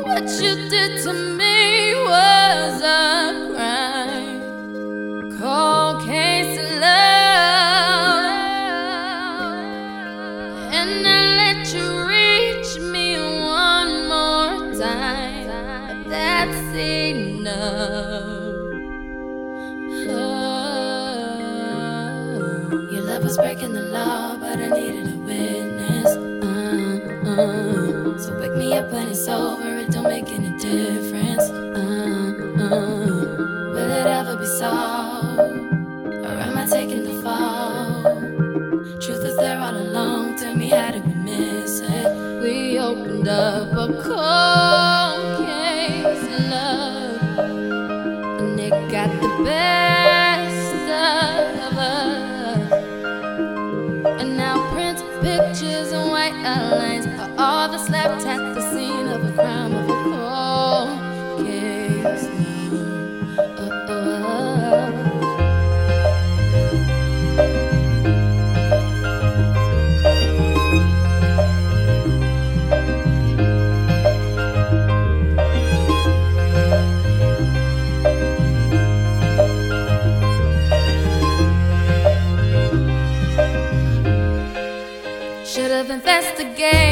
What you did to me was a crime, cold case of love, and I let you reach me one more time, but that's enough. Your love was breaking the law, but I needed a witness. So wake me up when it's over, it don't make any difference. Will it ever be solved, or am I taking the fall? Truth is there all along, tell me how did we miss it? We opened up a cold case of love, and it got the best of us. And now prints, pictures, and white outlines are all that's left at the scene of a crime, of a cold case. Should have investigated